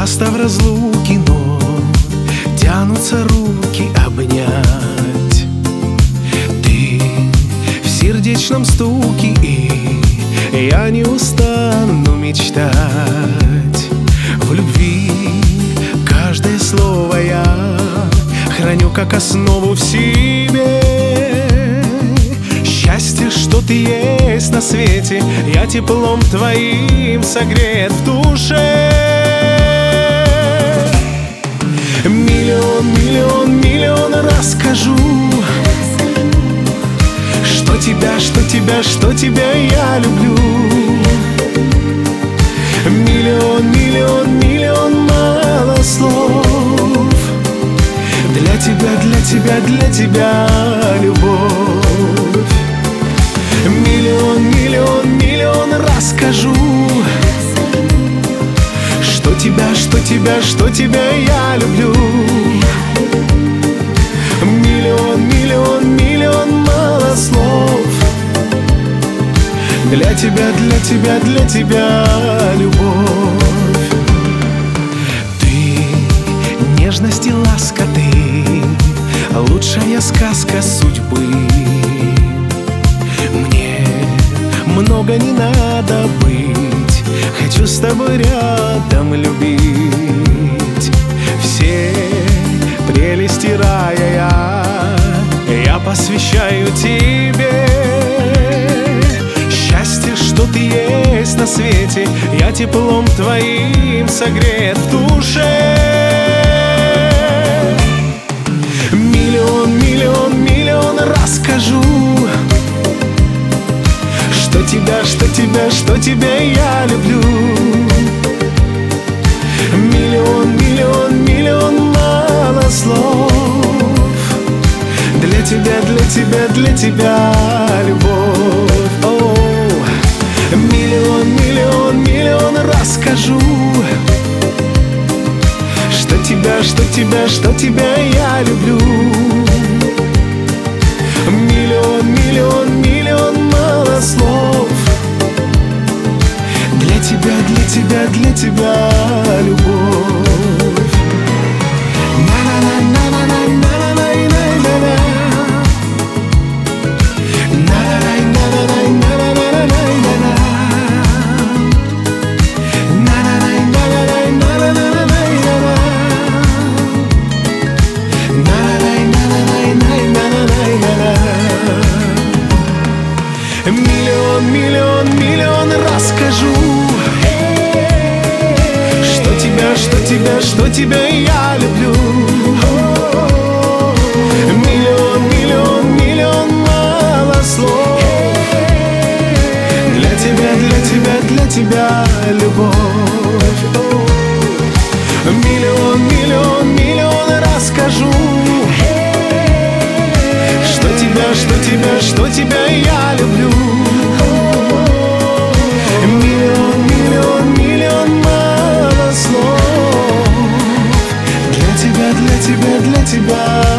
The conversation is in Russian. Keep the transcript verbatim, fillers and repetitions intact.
Часто в разлуке, но тянутся руки обнять. Ты в сердечном стуке, и я не устану мечтать. В любви каждое слово я храню как основу в себе. Счастье, что ты есть на свете, я теплом твоим согрет в душе. Миллион, миллион, миллион раз скажу, что тебя, что тебя, что тебя я люблю. Миллион, миллион, миллион мало слов. Для тебя, для тебя, для тебя любовь. Миллион, миллион, миллион раз скажу, что тебя, что тебя, что тебя я люблю. Миллион, миллион, миллион мало слов. Для тебя, для тебя, для тебя любовь. Ты нежность и ласка, ты лучшая сказка судьбы. Мне много не надо быть, хочу с тобой рядом любить. Все прелести рая я, я посвящаю тебе. Счастье, что ты есть на свете, я теплом твоим согрет в душе. Миллион, миллион, миллион раз скажу, что тебя, что тебя, что тебя я люблю. Миллион, миллион, миллион мало слов. Для тебя, для тебя, для тебя любовь. О, миллион, миллион, миллион раз скажу, что тебя, что тебя, что тебя я люблю. Миллион, миллион, миллион мало слов. Для тебя, для тебя, для тебя любовь. Миллион, миллион, миллион раз скажу, что тебя, что тебя, что тебя я люблю. Миллион, миллион, миллион мало слов. Для тебя, для тебя, для тебя любовь. Миллион, миллион, миллион раз скажу, что тебя, что тебя, что тебя я люблю. Миллион, миллион, миллион мало слов. Для тебя, для тебя, для тебя